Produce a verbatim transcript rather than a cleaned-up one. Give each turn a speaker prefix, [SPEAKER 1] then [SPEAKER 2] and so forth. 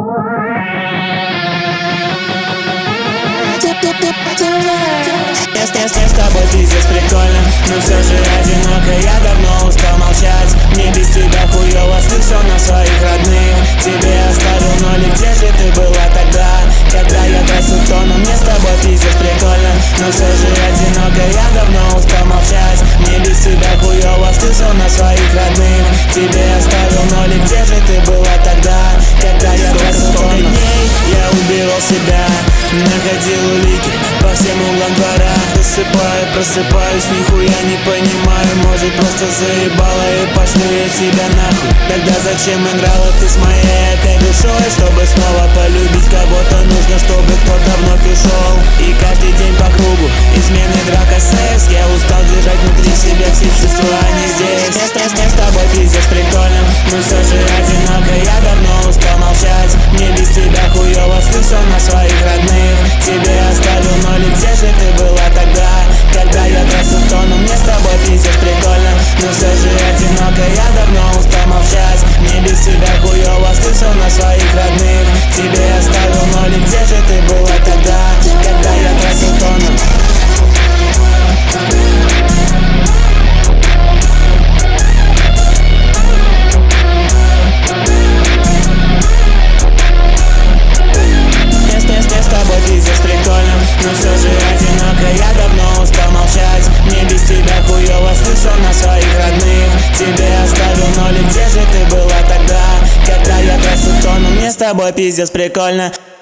[SPEAKER 1] С тобой пиздец прикольно, но все же одиноко. Я давно устал молчать. Мне без тебя хуёво, ты все на своих родных. Тебе оставил нолик, где же ты была тогда, когда я красил тоном? Мне с тобой пиздец прикольно, но все же одиноко. Я давно устал молчать. Мне без тебя хуёво, ты все на своих родных. Тебе оставил нолик, где же ты была тогда, когда я красил тоном? Я убивал себя, находил улики по всем углам двора. Засыпаю, просыпаюсь, нихуя не понимаю. Может, просто заебала и пошлю я тебя нахуй. Тогда зачем играла ты с моей этой душой? Чтобы снова полюбить кого-то, нужно, чтобы кто-то вновь ушел. И каждый день по кругу измены, драка, секс. Я устал держать внутри себя все чувства, они здесь. Мне с тобой пиздец прикольно, но все же одиноко. Я давно устал молчать. Мне без тебя хуёво, ты все на своих родных. Тебе оставил нолик, где же ты была тогда, когда я красил тоном? Мне с тобой пиздец прикольно, но все же одиноко. Я давно устал молчать. Мне без тебя хуёво, ты все на своих родных. Тебе оставил нолик, где же ты была тогда, когда я красил тоном? Но все же одиноко, я давно устал молчать. Мне без тебя хуёво, ты все на своих родных. Тебе оставил нолик, где же ты была тогда, когда я красил тоном? Мне с тобой пиздец прикольно.